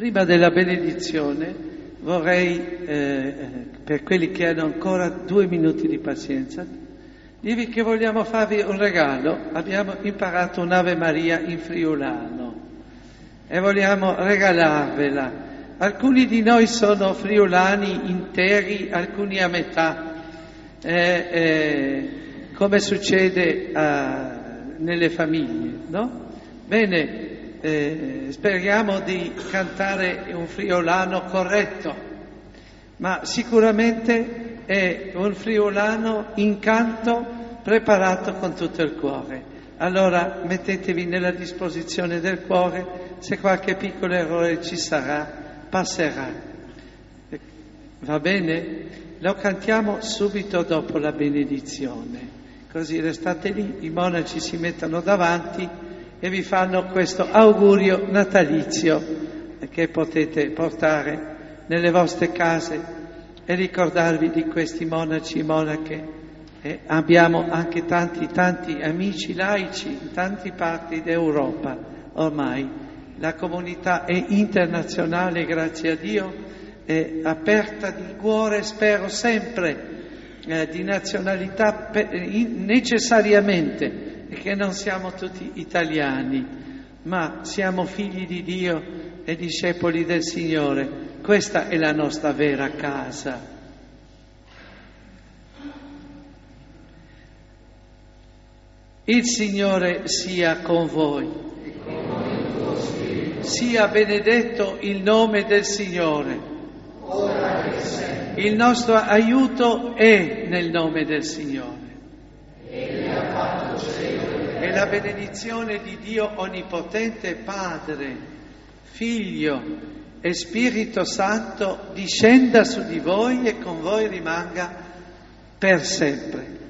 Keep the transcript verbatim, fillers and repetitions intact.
Prima della benedizione vorrei, eh, per quelli che hanno ancora due minuti di pazienza, dirvi che vogliamo farvi un regalo. Abbiamo imparato un'Ave Maria in friulano e vogliamo regalarvela. Alcuni di noi sono friulani interi, alcuni a metà, eh, eh, come succede a, nelle famiglie, no? Bene, eh, speriamo di cantare un friulano corretto, ma sicuramente è un friulano in canto preparato con tutto il cuore. Allora mettetevi nella disposizione del cuore, se qualche piccolo errore ci sarà, passerà. Va bene? Lo cantiamo subito dopo la benedizione, così restate lì, i monaci si mettono davanti e vi fanno questo augurio natalizio che potete portare nelle vostre case e ricordarvi di questi monaci e monache. E abbiamo anche tanti, tanti amici laici in tante parti d'Europa ormai. La comunità è internazionale, grazie a Dio, è aperta di cuore, spero sempre, eh, di nazionalità pe- in, necessariamente, perché non siamo tutti italiani, ma siamo figli di Dio e discepoli del Signore. Questa è la nostra vera casa. Il Signore sia con voi. Sia benedetto il nome del Signore. Ora e sempre. Il nostro aiuto è nel nome del Signore. Egli ha fatto cielo E la benedizione di Dio Onnipotente, Padre, Figlio e Spirito Santo discenda su di voi e con voi rimanga per sempre.